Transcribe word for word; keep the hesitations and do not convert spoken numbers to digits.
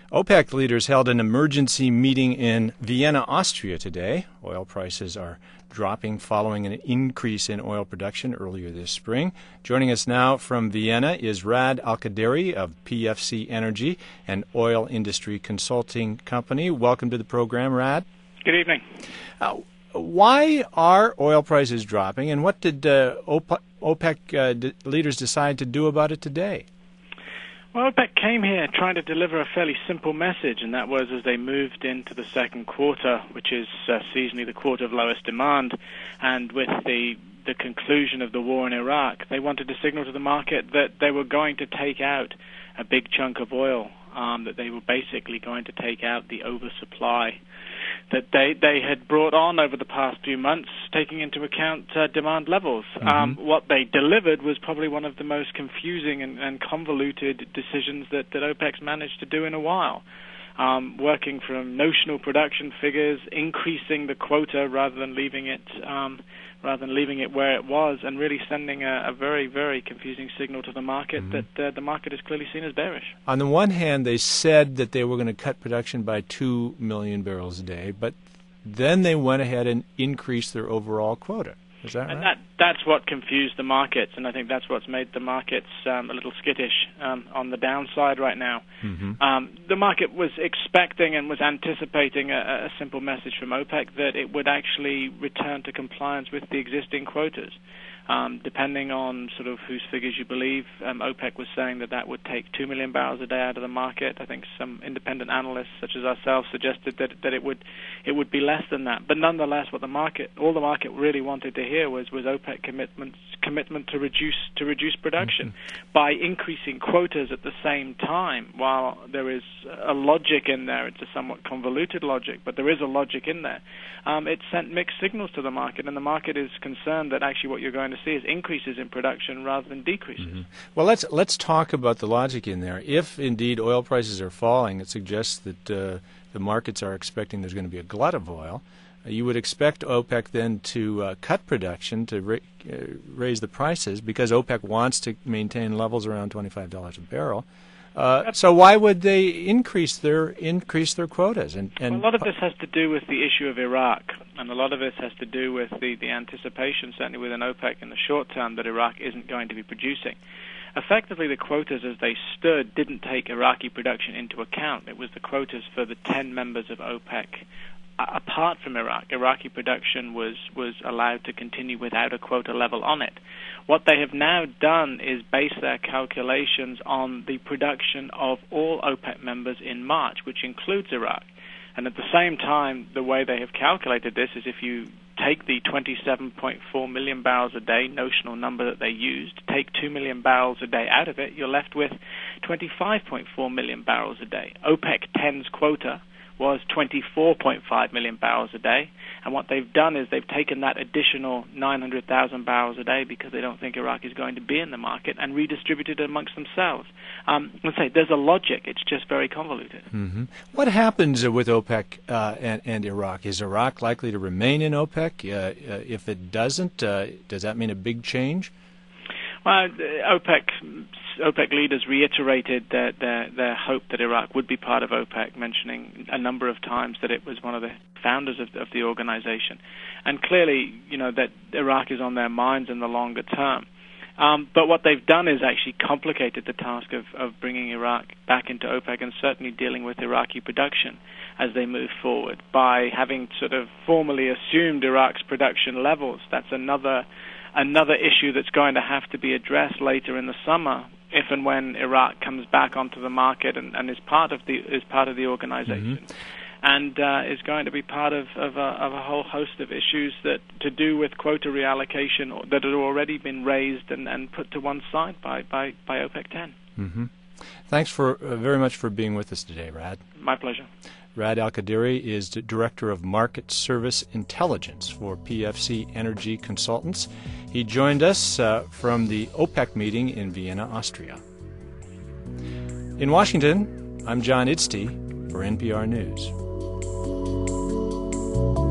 OPEC leaders held an emergency meeting in Vienna, Austria today. Oil prices are dropping following an increase in oil production earlier this spring. Joining us now from Vienna is Rad Al-Qaderi of P F C Energy, an oil industry consulting company. Welcome to the program, Rad. Good evening. Uh, why are oil prices dropping, and what did uh, OPEC uh, d- leaders decide to do about it today? Well, OPEC came here trying to deliver a fairly simple message, and that was as they moved into the second quarter, which is uh, seasonally the quarter of lowest demand, and with the the conclusion of the war in Iraq, they wanted to signal to the market that they were going to take out a big chunk of oil, um, that they were basically going to take out the oversupply that they they had brought on over the past few months, taking into account uh, demand levels. Mm-hmm. Um, what they delivered was probably one of the most confusing and, and convoluted decisions that, that OPEC's managed to do in a while. Um, working from notional production figures, increasing the quota rather than leaving it um, rather than leaving it where it was, and really sending a, a very, very confusing signal to the market mm-hmm. that uh, the market is clearly seen as bearish. On the one hand, they said that they were going to cut production by two million barrels a day, but then they went ahead and increased their overall quota. Is that right? And that, that's what confused the markets, and I think that's what's made the markets um, a little skittish um, on the downside right now. Mm-hmm. Um, the market was expecting and was anticipating a, a simple message from OPEC that it would actually return to compliance with the existing quotas. Um, depending on sort of whose figures you believe, um, OPEC was saying that that would take two million barrels a day out of the market. I think some independent analysts, such as ourselves, suggested that that it would it would be less than that. But nonetheless, what the market, all the market really wanted to hear was was OPEC commitment commitment to reduce to reduce production mm-hmm. by increasing quotas at the same time. While there is a logic in there, it's a somewhat convoluted logic, but there is a logic in there. Um, it sent mixed signals to the market, and the market is concerned that actually what you're going to see is increases in production rather than decreases. Mm-hmm. Well, let's let's talk about the logic in there. If indeed oil prices are falling, it suggests that uh, the markets are expecting there's going to be a glut of oil. Uh, you would expect OPEC then to uh, cut production to ra- uh, raise the prices because OPEC wants to maintain levels around twenty-five dollars a barrel. Uh, so why would they increase their increase their quotas? And, and well, a lot of this has to do with the issue of Iraq, and a lot of this has to do with the, the anticipation, certainly within OPEC in the short term, that Iraq isn't going to be producing. Effectively, the quotas as they stood didn't take Iraqi production into account. It was the quotas for the ten members of OPEC. Apart from Iraq, Iraqi production was, was allowed to continue without a quota level on it. What they have now done is base their calculations on the production of all OPEC members in March, which includes Iraq. And at the same time, the way they have calculated this is if you take the twenty-seven point four million barrels a day notional number that they used, take two million barrels a day out of it, you're left with twenty-five point four million barrels a day. OPEC ten's quota was twenty-four point five million barrels a day, and what they've done is they've taken that additional nine hundred thousand barrels a day because they don't think Iraq is going to be in the market and redistributed it amongst themselves. Um, let's say there's a logic, it's just very convoluted. Mm-hmm. What happens with OPEC uh, and, and Iraq? Is Iraq likely to remain in OPEC? Uh, uh, if it doesn't, uh, does that mean a big change? Well, OPEC OPEC leaders reiterated their, their, their hope that Iraq would be part of OPEC, mentioning a number of times that it was one of the founders of, of the organization. And clearly, you know, that Iraq is on their minds in the longer term. Um, but what they've done is actually complicated the task of, of bringing Iraq back into OPEC and certainly dealing with Iraqi production as they move forward by having sort of formally assumed Iraq's production levels. That's another another issue that's going to have to be addressed later in the summer if and when Iraq comes back onto the market and, and is part of the is part of the organization. Mm-hmm. And uh, is going to be part of, of, a, of a whole host of issues that to do with quota reallocation that had already been raised and, and put to one side by, by, by OPEC ten. Mm-hmm. Thanks for uh, very much for being with us today, Rad. My pleasure. Rad Al-Qaderi is the Director of Market Service Intelligence for P F C Energy Consultants. He joined us uh, from the OPEC meeting in Vienna, Austria. In Washington, I'm John Idsty for N P R News.